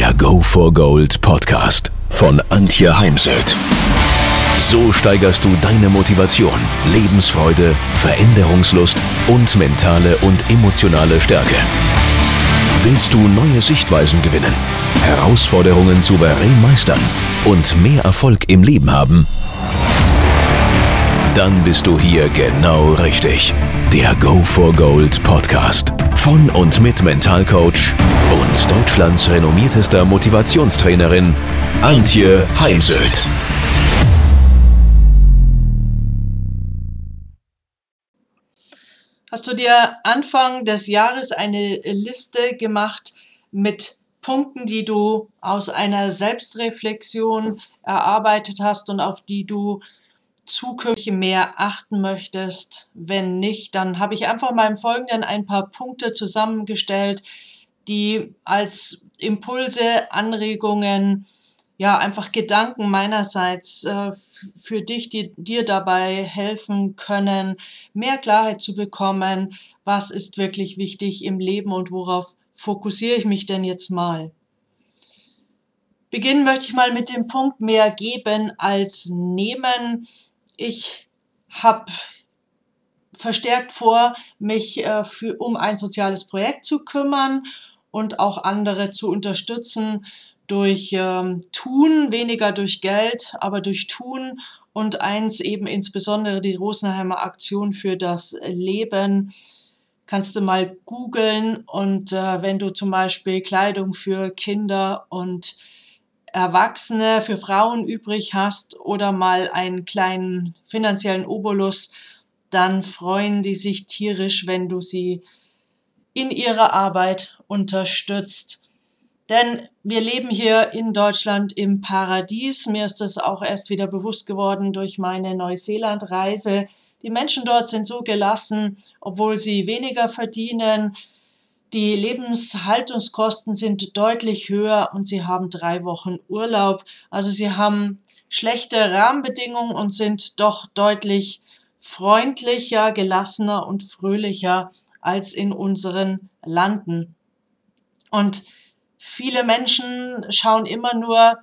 der Go for Gold Podcast von Antje Heimsöth. So steigerst du deine Motivation, Lebensfreude, Veränderungslust und mentale und emotionale Stärke. Willst du neue Sichtweisen gewinnen, Herausforderungen souverän meistern und mehr Erfolg im Leben haben? Dann bist du hier genau richtig. Der Go for Gold Podcast von und mit Mentalcoach und Deutschlands renommiertester Motivationstrainerin Antje Heimsöth. Hast du dir Anfang des Jahres eine Liste gemacht mit Punkten, die du aus einer Selbstreflexion erarbeitet hast und auf die du zukünftig mehr achten möchtest? Wenn nicht, dann habe ich einfach mal im Folgenden ein paar Punkte zusammengestellt, die als Impulse, Anregungen, ja, einfach Gedanken meinerseits für dich, die dir dabei helfen können, mehr Klarheit zu bekommen, was ist wirklich wichtig im Leben und worauf fokussiere ich mich denn jetzt mal. Beginnen möchte ich mal mit dem Punkt mehr geben als nehmen. Ich habe verstärkt vor, mich um ein soziales Projekt zu kümmern und auch andere zu unterstützen durch Tun, weniger durch Geld, aber durch Tun. Und eins eben insbesondere die Rosenheimer Aktion für das Leben. Kannst du mal googeln und wenn du zum Beispiel Kleidung für Kinder und Erwachsene, für Frauen übrig hast oder mal einen kleinen finanziellen Obolus, dann freuen die sich tierisch, wenn du sie in ihrer Arbeit unterstützt. Denn wir leben hier in Deutschland im Paradies. Mir ist das auch erst wieder bewusst geworden durch meine Neuseeland-Reise. Die Menschen dort sind so gelassen, obwohl sie weniger verdienen. Die Lebenshaltungskosten sind deutlich höher und sie haben 3 Wochen Urlaub. Also sie haben schlechte Rahmenbedingungen und sind doch deutlich freundlicher, gelassener und fröhlicher als in unseren Landen. Und viele Menschen schauen immer nur,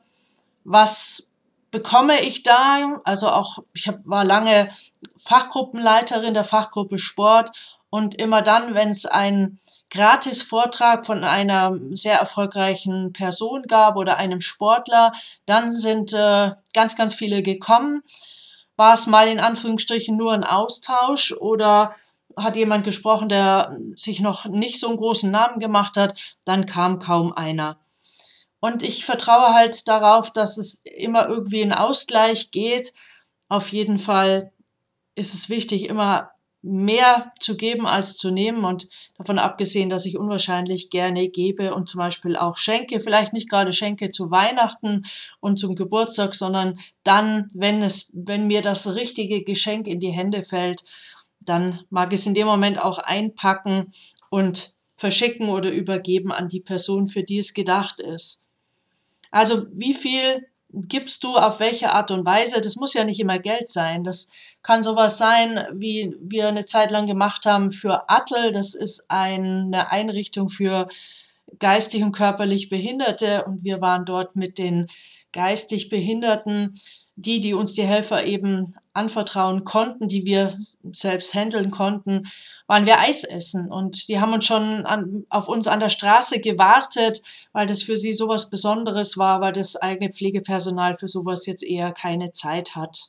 was bekomme ich da? Also auch, war lange Fachgruppenleiterin der Fachgruppe Sport und immer dann, wenn es einen Gratis-Vortrag von einer sehr erfolgreichen Person gab oder einem Sportler, dann sind ganz, ganz viele gekommen. War es mal in Anführungsstrichen nur ein Austausch oder hat jemand gesprochen, der sich noch nicht so einen großen Namen gemacht hat, dann kam kaum einer. Und ich vertraue halt darauf, dass es immer irgendwie einen Ausgleich geht. Auf jeden Fall ist es wichtig, immer mehr zu geben als zu nehmen und davon abgesehen, dass ich unwahrscheinlich gerne gebe und zum Beispiel auch schenke, vielleicht nicht gerade schenke zu Weihnachten und zum Geburtstag, sondern dann, wenn mir das richtige Geschenk in die Hände fällt, dann mag ich es in dem Moment auch einpacken und verschicken oder übergeben an die Person, für die es gedacht ist. Also wie viel gibst du auf welche Art und Weise? Das muss ja nicht immer Geld sein. Das kann sowas sein, wie wir eine Zeit lang gemacht haben für ATL. Das ist eine Einrichtung für geistig und körperlich Behinderte. Und wir waren dort mit den geistig Behinderten, die uns die Helfer eben anvertrauen konnten, die wir selbst handeln konnten, waren wir Eis essen. Und die haben uns schon auf uns an der Straße gewartet, weil das für sie sowas Besonderes war, weil das eigene Pflegepersonal für sowas jetzt eher keine Zeit hat.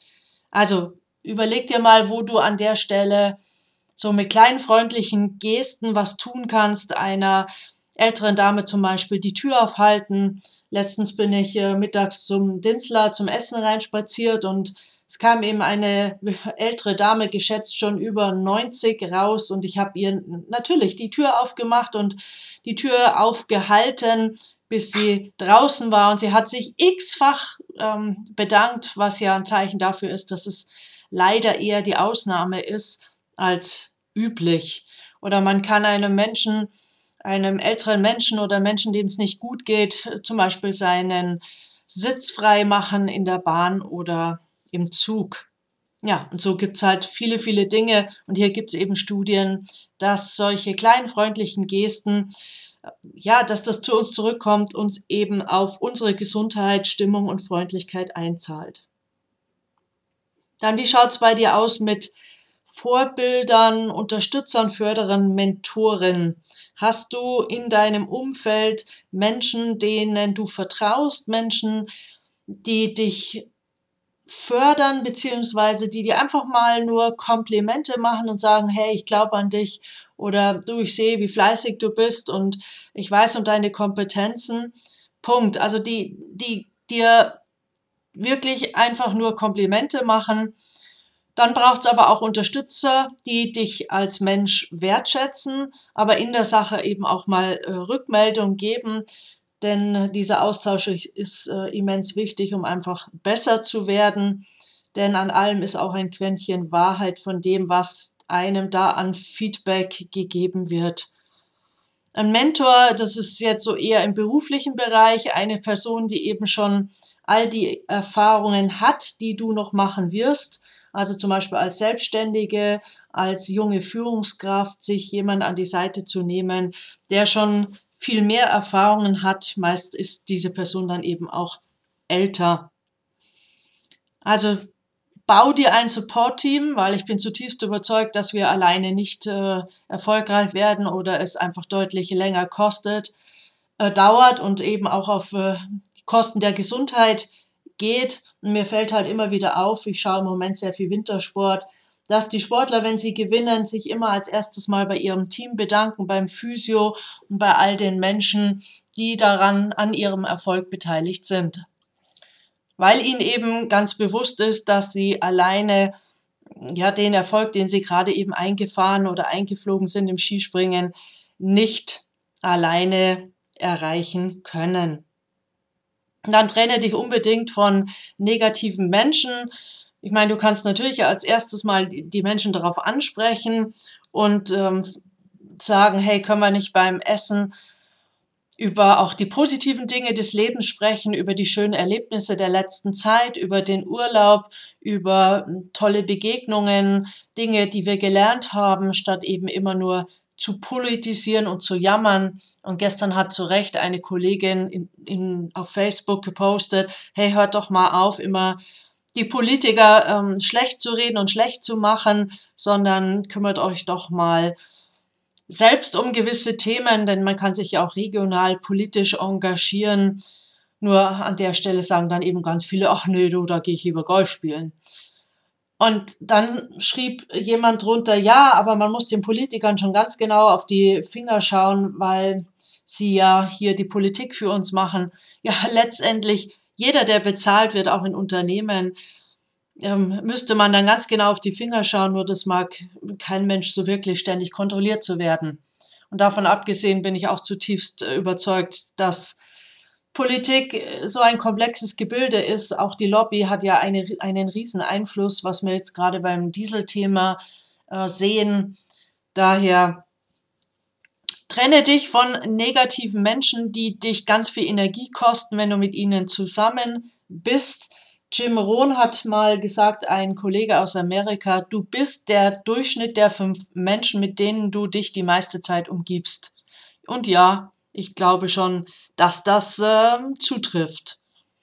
Also überleg dir mal, wo du an der Stelle so mit kleinen freundlichen Gesten was tun kannst, einer älteren Dame zum Beispiel die Tür aufhalten. Letztens bin ich mittags zum Dinzler zum Essen reinspaziert und es kam eben eine ältere Dame, geschätzt schon über 90, raus und ich habe ihr natürlich die Tür aufgemacht und die Tür aufgehalten, bis sie draußen war und sie hat sich x-fach bedankt, was ja ein Zeichen dafür ist, dass es leider eher die Ausnahme ist als üblich. Oder man kann einem älteren Menschen oder Menschen, denen es nicht gut geht, zum Beispiel seinen Sitz frei machen in der Bahn oder im Zug. Ja, und so gibt's halt viele, viele Dinge. Und hier gibt's eben Studien, dass solche kleinen freundlichen Gesten ja, dass das zu uns zurückkommt, uns eben auf unsere Gesundheit, Stimmung und Freundlichkeit einzahlt. Dann, wie schaut's bei dir aus mit Vorbildern, Unterstützern, Förderern, Mentoren? Hast du in deinem Umfeld Menschen, denen du vertraust, Menschen, die dich fördern, beziehungsweise die dir einfach mal nur Komplimente machen und sagen, hey, ich glaube an dich oder du, ich sehe, wie fleißig du bist und ich weiß um deine Kompetenzen. Punkt. Also die dir wirklich einfach nur Komplimente machen. Dann braucht es aber auch Unterstützer, die dich als Mensch wertschätzen, aber in der Sache eben auch mal Rückmeldung geben, denn dieser Austausch ist immens wichtig, um einfach besser zu werden. Denn an allem ist auch ein Quäntchen Wahrheit von dem, was einem da an Feedback gegeben wird. Ein Mentor, das ist jetzt so eher im beruflichen Bereich, eine Person, die eben schon all die Erfahrungen hat, die du noch machen wirst. Also zum Beispiel als Selbstständige, als junge Führungskraft, sich jemand an die Seite zu nehmen, der schon viel mehr Erfahrungen hat. Meist ist diese Person dann eben auch älter. Also bau dir ein Support-Team, weil ich bin zutiefst überzeugt, dass wir alleine nicht erfolgreich werden oder es einfach deutlich länger dauert und eben auch auf Kosten der Gesundheit geht. Und mir fällt halt immer wieder auf, ich schaue im Moment sehr viel Wintersport, dass die Sportler, wenn sie gewinnen, sich immer als erstes mal bei ihrem Team bedanken, beim Physio und bei all den Menschen, die daran an ihrem Erfolg beteiligt sind. Weil ihnen eben ganz bewusst ist, dass sie alleine ja den Erfolg, den sie gerade eben eingefahren oder eingeflogen sind im Skispringen, nicht alleine erreichen können. Dann trenne dich unbedingt von negativen Menschen. Ich meine, du kannst natürlich als erstes mal die Menschen darauf ansprechen und sagen, hey, können wir nicht beim Essen über auch die positiven Dinge des Lebens sprechen, über die schönen Erlebnisse der letzten Zeit, über den Urlaub, über tolle Begegnungen, Dinge, die wir gelernt haben, statt eben immer nur zu politisieren und zu jammern. Und gestern hat zu Recht eine Kollegin auf Facebook gepostet, hey, hört doch mal auf, immer die Politiker schlecht zu reden und schlecht zu machen, sondern kümmert euch doch mal selbst um gewisse Themen, denn man kann sich ja auch regional politisch engagieren. Nur an der Stelle sagen dann eben ganz viele, ach nee, du, da gehe ich lieber Golf spielen. Und dann schrieb jemand drunter, ja, aber man muss den Politikern schon ganz genau auf die Finger schauen, weil sie ja hier die Politik für uns machen. Ja, letztendlich jeder, der bezahlt wird, auch in Unternehmen, müsste man dann ganz genau auf die Finger schauen, nur das mag kein Mensch so wirklich, ständig kontrolliert zu werden. Und davon abgesehen bin ich auch zutiefst überzeugt, dass Politik so ein komplexes Gebilde ist. Auch die Lobby hat ja einen riesen Einfluss, was wir jetzt gerade beim Dieselthema sehen. Daher trenne dich von negativen Menschen, die dich ganz viel Energie kosten, wenn du mit ihnen zusammen bist. Jim Rohn hat mal gesagt, ein Kollege aus Amerika, du bist der Durchschnitt der 5 Menschen, mit denen du dich die meiste Zeit umgibst. Und ja, ich glaube schon, dass das zutrifft.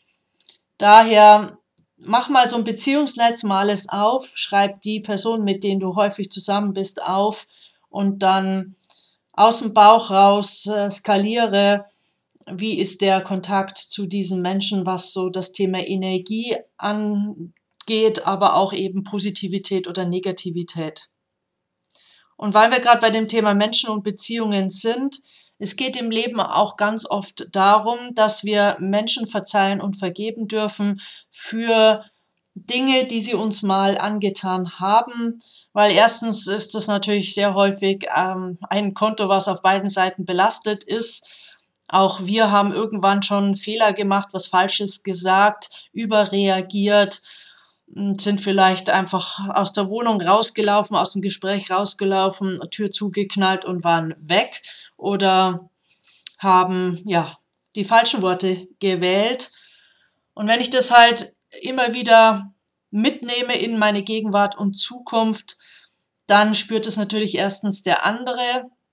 Daher mach mal so ein Beziehungsnetz, mal es auf, schreib die Personen, mit denen du häufig zusammen bist, auf und dann aus dem Bauch raus skaliere, wie ist der Kontakt zu diesen Menschen, was so das Thema Energie angeht, aber auch eben Positivität oder Negativität. Und weil wir gerade bei dem Thema Menschen und Beziehungen sind, es geht im Leben auch ganz oft darum, dass wir Menschen verzeihen und vergeben dürfen für Dinge, die sie uns mal angetan haben, weil erstens ist das natürlich sehr häufig ein Konto, was auf beiden Seiten belastet ist. Auch wir haben irgendwann schon Fehler gemacht, was Falsches gesagt, überreagiert, sind vielleicht einfach aus der Wohnung rausgelaufen, aus dem Gespräch rausgelaufen, Tür zugeknallt und waren weg oder haben ja die falschen Worte gewählt. Und wenn ich das halt immer wieder mitnehme in meine Gegenwart und Zukunft, dann spürt es natürlich erstens der andere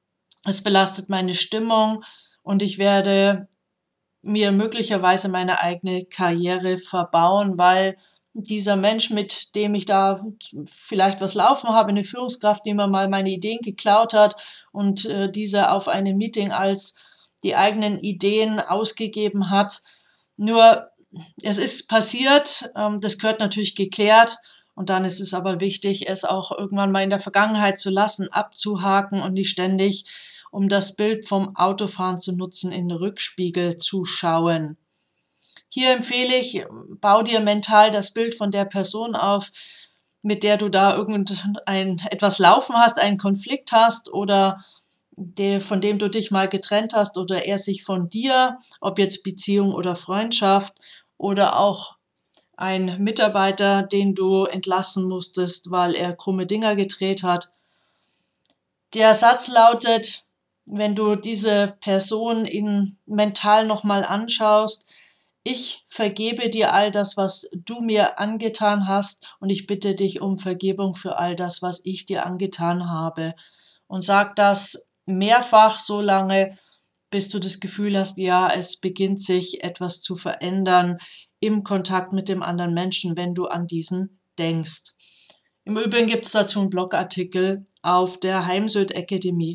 es belastet meine Stimmung und ich werde mir möglicherweise meine eigene Karriere verbauen, weil dieser Mensch, mit dem ich da vielleicht was laufen habe, eine Führungskraft, die mir mal meine Ideen geklaut hat und diese auf einem Meeting als die eigenen Ideen ausgegeben hat. Nur es ist passiert, das gehört natürlich geklärt und dann ist es aber wichtig, es auch irgendwann mal in der Vergangenheit zu lassen, abzuhaken und nicht ständig, um das Bild vom Autofahren zu nutzen, in den Rückspiegel zu schauen. Hier empfehle ich, bau dir mental das Bild von der Person auf, mit der du da etwas laufen hast, einen Konflikt hast oder von dem du dich mal getrennt hast oder er sich von dir, ob jetzt Beziehung oder Freundschaft oder auch ein Mitarbeiter, den du entlassen musstest, weil er krumme Dinger gedreht hat. Der Satz lautet, wenn du diese Person mental nochmal anschaust: Ich vergebe dir all das, was du mir angetan hast, und ich bitte dich um Vergebung für all das, was ich dir angetan habe. Und sag das mehrfach so lange, bis du das Gefühl hast, ja, es beginnt sich etwas zu verändern im Kontakt mit dem anderen Menschen, wenn du an diesen denkst. Im Übrigen gibt es dazu einen Blogartikel auf der Heimsöd Academy.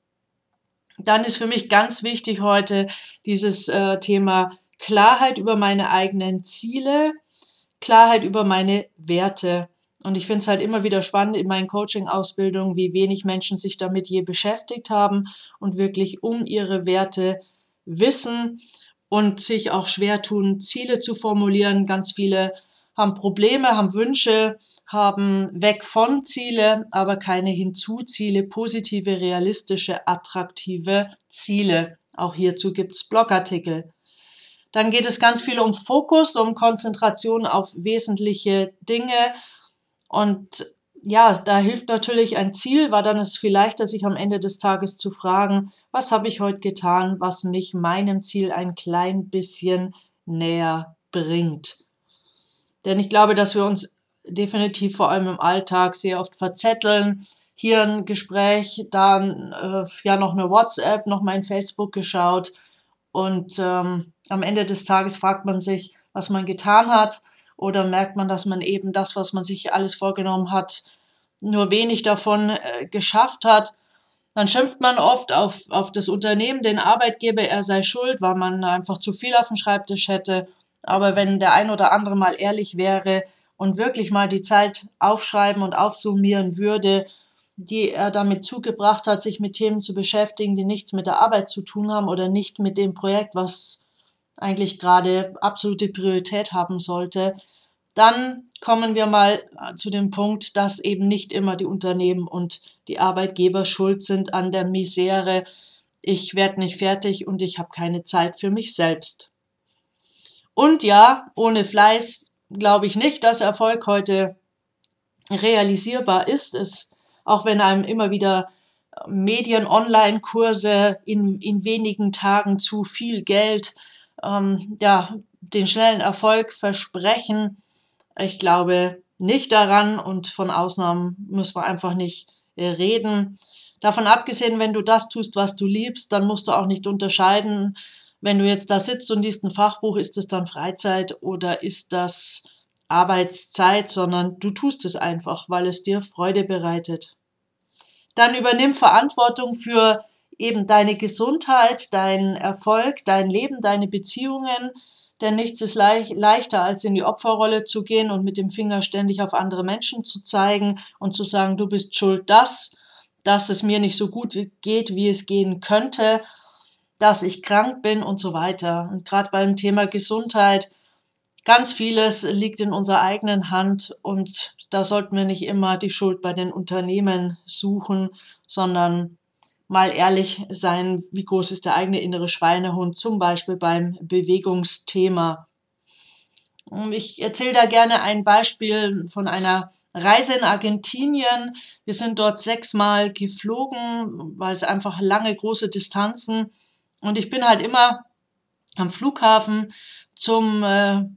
Dann ist für mich ganz wichtig heute dieses Thema Klarheit über meine eigenen Ziele, Klarheit über meine Werte. Und ich finde es halt immer wieder spannend in meinen Coaching-Ausbildungen, wie wenig Menschen sich damit je beschäftigt haben und wirklich um ihre Werte wissen und sich auch schwer tun, Ziele zu formulieren. Ganz viele haben Probleme, haben Wünsche, haben weg von Ziele, aber keine Hinzuziele, positive, realistische, attraktive Ziele. Auch hierzu gibt's Blogartikel. Dann geht es ganz viel um Fokus, um Konzentration auf wesentliche Dinge. Und ja, da hilft natürlich ein Ziel, weil dann ist es viel leichter, sich am Ende des Tages zu fragen, was habe ich heute getan, was mich meinem Ziel ein klein bisschen näher bringt. Denn ich glaube, dass wir uns definitiv vor allem im Alltag sehr oft verzetteln. Hier ein Gespräch, dann ja noch eine WhatsApp, noch mal in Facebook geschaut. Und am Ende des Tages fragt man sich, was man getan hat. Oder merkt man, dass man eben das, was man sich alles vorgenommen hat, nur wenig davon geschafft hat. Dann schimpft man oft auf das Unternehmen, den Arbeitgeber, er sei schuld, weil man einfach zu viel auf dem Schreibtisch hätte. Aber wenn der ein oder andere mal ehrlich wäre und wirklich mal die Zeit aufschreiben und aufsummieren würde, die er damit zugebracht hat, sich mit Themen zu beschäftigen, die nichts mit der Arbeit zu tun haben oder nicht mit dem Projekt, was eigentlich gerade absolute Priorität haben sollte, dann kommen wir mal zu dem Punkt, dass eben nicht immer die Unternehmen und die Arbeitgeber schuld sind an der Misere. Ich werde nicht fertig und ich habe keine Zeit für mich selbst. Und ja, ohne Fleiß glaube ich nicht, dass Erfolg heute realisierbar ist. Auch wenn einem immer wieder Medien-Online-Kurse in wenigen Tagen zu viel Geld den schnellen Erfolg versprechen. Ich glaube nicht daran und von Ausnahmen muss man einfach nicht reden. Davon abgesehen, wenn du das tust, was du liebst, dann musst du auch nicht unterscheiden, wenn du jetzt da sitzt und liest ein Fachbuch, ist es dann Freizeit oder ist das Arbeitszeit, sondern du tust es einfach, weil es dir Freude bereitet. Dann übernimm Verantwortung für eben deine Gesundheit, deinen Erfolg, dein Leben, deine Beziehungen, denn nichts ist leichter, als in die Opferrolle zu gehen und mit dem Finger ständig auf andere Menschen zu zeigen und zu sagen, du bist schuld, dass es mir nicht so gut geht, wie es gehen könnte, dass ich krank bin und so weiter. Und gerade beim Thema Gesundheit, ganz vieles liegt in unserer eigenen Hand und da sollten wir nicht immer die Schuld bei den Unternehmen suchen, sondern mal ehrlich sein, wie groß ist der eigene innere Schweinehund, zum Beispiel beim Bewegungsthema. Ich erzähle da gerne ein Beispiel von einer Reise in Argentinien. Wir sind dort 6-mal geflogen, weil es einfach lange, große Distanzen. Und ich bin halt immer am Flughafen zum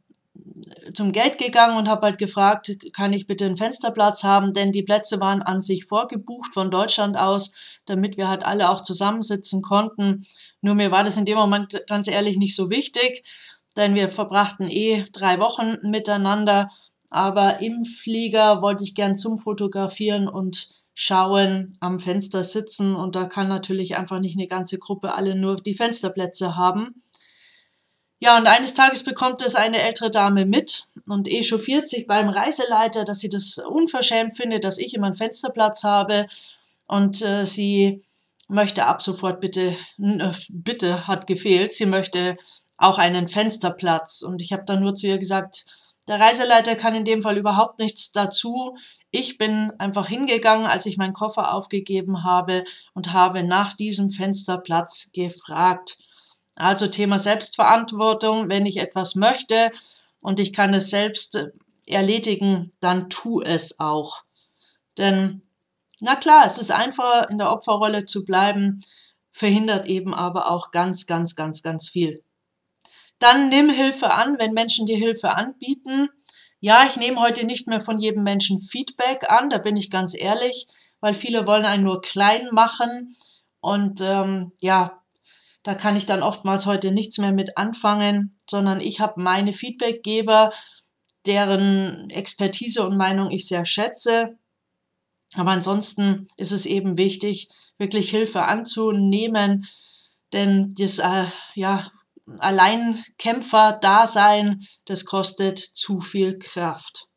zum Gate gegangen und habe halt gefragt, kann ich bitte einen Fensterplatz haben, denn die Plätze waren an sich vorgebucht von Deutschland aus, damit wir halt alle auch zusammensitzen konnten. Nur mir war das in dem Moment ganz ehrlich nicht so wichtig, denn wir verbrachten 3 Wochen miteinander, aber im Flieger wollte ich gern zum Fotografieren und Schauen am Fenster sitzen und da kann natürlich einfach nicht eine ganze Gruppe alle nur die Fensterplätze haben. Ja, und eines Tages bekommt es eine ältere Dame mit und echauffiert sich beim Reiseleiter, dass sie das unverschämt findet, dass ich immer einen Fensterplatz habe und sie möchte ab sofort bitte hat gefehlt, sie möchte auch einen Fensterplatz. Und ich habe dann nur zu ihr gesagt, der Reiseleiter kann in dem Fall überhaupt nichts dazu. Ich bin einfach hingegangen, als ich meinen Koffer aufgegeben habe und habe nach diesem Fensterplatz gefragt. Also Thema Selbstverantwortung, wenn ich etwas möchte und ich kann es selbst erledigen, dann tu es auch. Denn, na klar, es ist einfacher, in der Opferrolle zu bleiben, verhindert eben aber auch ganz, ganz, ganz, ganz viel. Dann nimm Hilfe an, wenn Menschen dir Hilfe anbieten. Ja, ich nehme heute nicht mehr von jedem Menschen Feedback an, da bin ich ganz ehrlich, weil viele wollen einen nur klein machen und ja, da kann ich dann oftmals heute nichts mehr mit anfangen, sondern ich habe meine Feedbackgeber, deren Expertise und Meinung ich sehr schätze. Aber ansonsten ist es eben wichtig, wirklich Hilfe anzunehmen, denn das ja, Alleinkämpfer-Dasein, das kostet zu viel Kraft.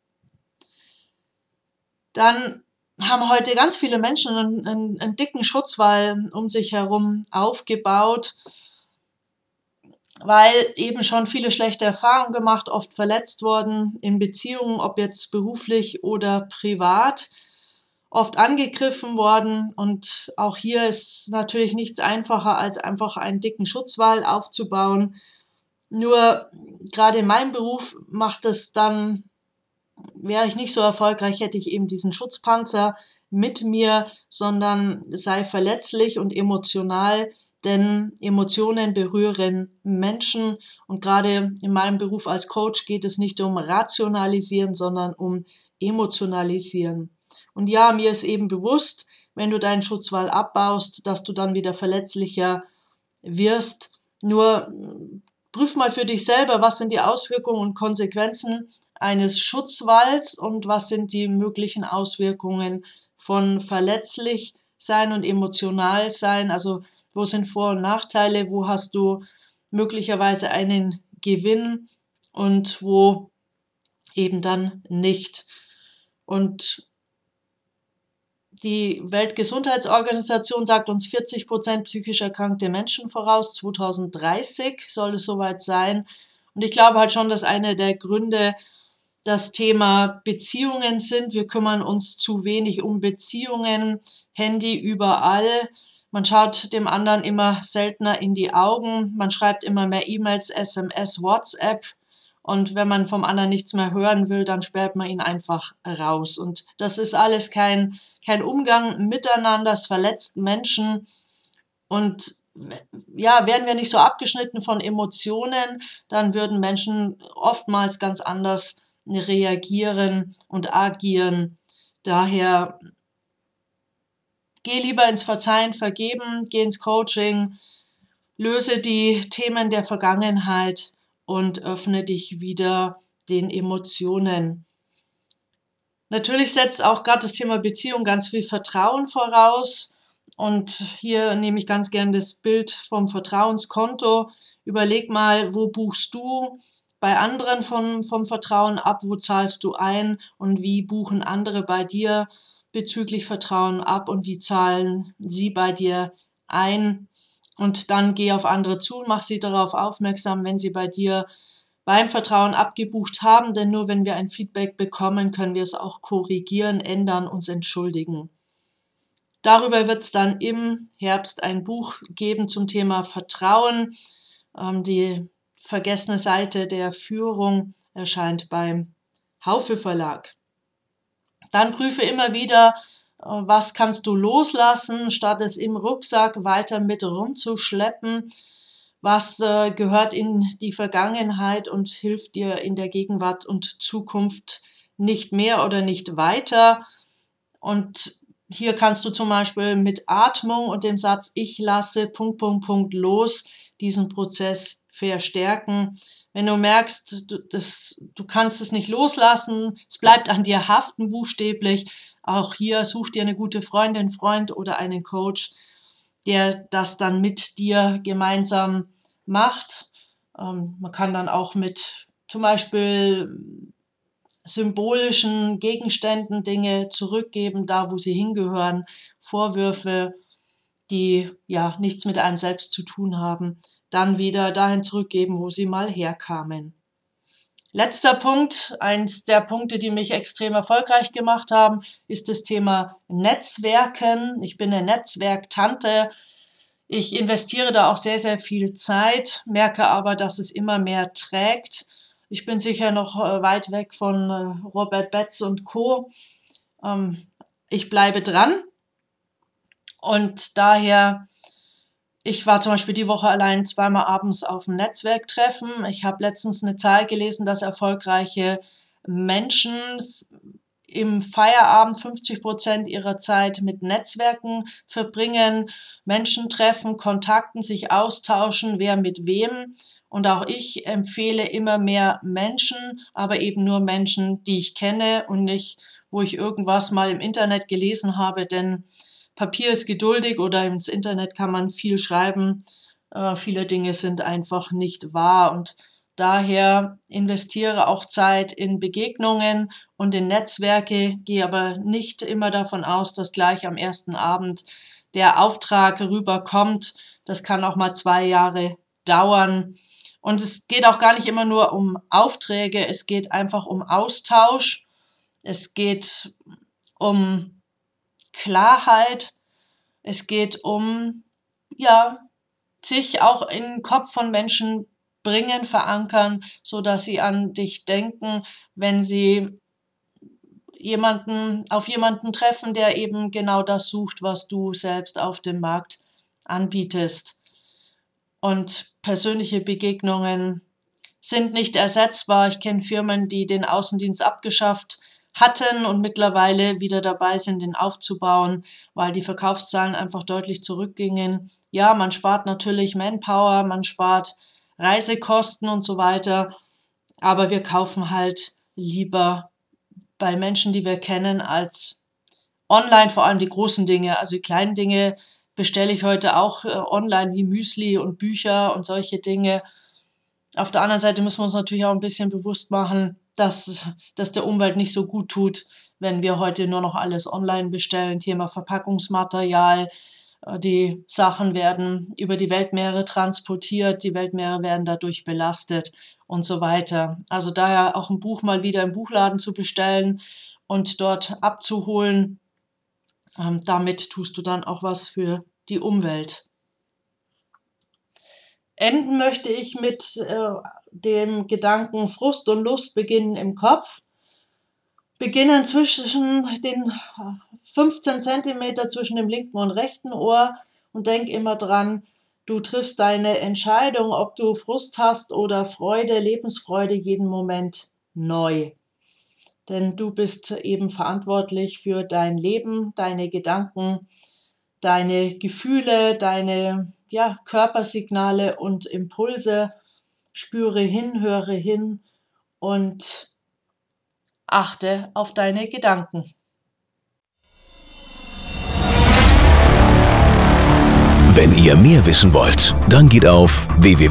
Dann haben heute ganz viele Menschen einen dicken Schutzwall um sich herum aufgebaut, weil eben schon viele schlechte Erfahrungen gemacht, oft verletzt worden in Beziehungen, ob jetzt beruflich oder privat, oft angegriffen worden. Und auch hier ist natürlich nichts einfacher, als einfach einen dicken Schutzwall aufzubauen. Nur gerade in meinem Beruf macht es dann, wäre ich nicht so erfolgreich, hätte ich eben diesen Schutzpanzer mit mir, sondern sei verletzlich und emotional, denn Emotionen berühren Menschen und gerade in meinem Beruf als Coach geht es nicht um Rationalisieren, sondern um Emotionalisieren. Und ja, mir ist eben bewusst, wenn du deinen Schutzwall abbaust, dass du dann wieder verletzlicher wirst. Nur prüf mal für dich selber, was sind die Auswirkungen und Konsequenzen eines Schutzwalls und was sind die möglichen Auswirkungen von verletzlich sein und emotional sein. Also wo sind Vor- und Nachteile, wo hast du möglicherweise einen Gewinn und wo eben dann nicht. Und die Weltgesundheitsorganisation sagt uns 40% psychisch erkrankte Menschen voraus. 2030 soll es soweit sein. Und ich glaube halt schon, dass einer der Gründe das Thema Beziehungen sind. Wir kümmern uns zu wenig um Beziehungen, Handy überall. Man schaut dem anderen immer seltener in die Augen. Man schreibt immer mehr E-Mails, SMS, WhatsApp. Und wenn man vom anderen nichts mehr hören will, dann sperrt man ihn einfach raus. Und das ist alles kein Umgang miteinander, es verletzt Menschen. Und ja, wären wir nicht so abgeschnitten von Emotionen, dann würden Menschen oftmals ganz anders reagieren und agieren. Daher geh lieber ins Verzeihen, Vergeben, geh ins Coaching, löse die Themen der Vergangenheit und öffne dich wieder den Emotionen. Natürlich setzt auch gerade das Thema Beziehung ganz viel Vertrauen voraus. Und hier nehme ich ganz gern das Bild vom Vertrauenskonto. Überleg mal, wo buchst du bei anderen vom Vertrauen ab, wo zahlst du ein und wie buchen andere bei dir bezüglich Vertrauen ab und wie zahlen sie bei dir ein. Und dann geh auf andere zu, mach sie darauf aufmerksam, wenn sie bei dir beim Vertrauen abgebucht haben, denn nur wenn wir ein Feedback bekommen, können wir es auch korrigieren, ändern, uns entschuldigen. Darüber wird es dann im Herbst ein Buch geben zum Thema Vertrauen. Die vergessene Seite der Führung erscheint beim Haufe Verlag. Dann prüfe immer wieder, was kannst du loslassen, statt es im Rucksack weiter mit rumzuschleppen. was gehört in die Vergangenheit und hilft dir in der Gegenwart und Zukunft nicht mehr oder nicht weiter. Und hier kannst du zum Beispiel mit Atmung und dem Satz "Ich lasse ... los" diesen Prozess verstärken. Wenn du merkst, du kannst es nicht loslassen, es bleibt an dir haften buchstäblich, auch hier such dir eine gute Freundin, Freund oder einen Coach, der das dann mit dir gemeinsam macht. Man kann dann auch mit zum Beispiel symbolischen Gegenständen Dinge zurückgeben, da wo sie hingehören, Vorwürfe, die ja nichts mit einem selbst zu tun haben, dann wieder dahin zurückgeben, wo sie mal herkamen. Letzter Punkt, eins der Punkte, die mich extrem erfolgreich gemacht haben, ist das Thema Netzwerken. Ich bin eine Netzwerktante. Ich investiere da auch sehr, sehr viel Zeit, merke aber, dass es immer mehr trägt. Ich bin sicher noch weit weg von Robert Betz und Co. Ich bleibe dran und daher, ich war zum Beispiel die Woche allein 2-mal abends auf einem Netzwerktreffen. Ich habe letztens eine Zahl gelesen, dass erfolgreiche Menschen im Feierabend 50% ihrer Zeit mit Netzwerken verbringen, Menschen treffen, kontakten, sich austauschen, wer mit wem. Und auch ich empfehle immer mehr Menschen, aber eben nur Menschen, die ich kenne und nicht, wo ich irgendwas mal im Internet gelesen habe, denn Papier ist geduldig oder ins Internet kann man viel schreiben. Viele Dinge sind einfach nicht wahr und daher investiere auch Zeit in Begegnungen und in Netzwerke, gehe aber nicht immer davon aus, dass gleich am ersten Abend der Auftrag rüberkommt. Das kann auch mal 2 Jahre dauern. Und es geht auch gar nicht immer nur um Aufträge, es geht einfach um Austausch, es geht um Klarheit, es geht um, sich auch in den Kopf von Menschen bringen, verankern, so dass sie an dich denken, wenn sie auf jemanden treffen, der eben genau das sucht, was du selbst auf dem Markt anbietest. Und persönliche Begegnungen sind nicht ersetzbar. Ich kenne Firmen, die den Außendienst abgeschafft hatten und mittlerweile wieder dabei sind, den aufzubauen, weil die Verkaufszahlen einfach deutlich zurückgingen. Ja, man spart natürlich Manpower, man spart Reisekosten und so weiter, aber wir kaufen halt lieber bei Menschen, die wir kennen, als online, vor allem die großen Dinge. Also die kleinen Dinge bestelle ich heute auch online wie Müsli und Bücher und solche Dinge. Auf der anderen Seite müssen wir uns natürlich auch ein bisschen bewusst machen, dass der Umwelt nicht so gut tut, wenn wir heute nur noch alles online bestellen. Thema Verpackungsmaterial, die Sachen werden über die Weltmeere transportiert, die Weltmeere werden dadurch belastet und so weiter. Also daher auch ein Buch mal wieder im Buchladen zu bestellen und dort abzuholen. Damit tust du dann auch was für die Umwelt. Enden möchte ich mit dem Gedanken Frust und Lust beginnen im Kopf. Beginnen zwischen den 15 Zentimeter zwischen dem linken und rechten Ohr und denk immer dran, du triffst deine Entscheidung, ob du Frust hast oder Freude, Lebensfreude jeden Moment neu. Denn du bist eben verantwortlich für dein Leben, deine Gedanken, deine Gefühle, deine Körpersignale und Impulse. Spüre hin, höre hin und achte auf deine Gedanken. Wenn ihr mehr wissen wollt, dann geht auf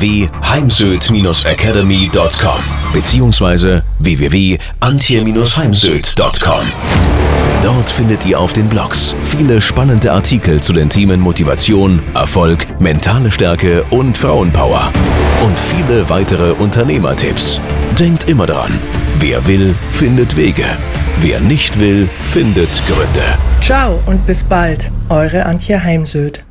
www.heimsöd-academy.com bzw. www.antje-heimsöd.com. Dort findet ihr auf den Blogs viele spannende Artikel zu den Themen Motivation, Erfolg, mentale Stärke und Frauenpower. Und viele weitere Unternehmertipps. Denkt immer daran, wer will, findet Wege. Wer nicht will, findet Gründe. Ciao und bis bald, eure Antje Heimsöd.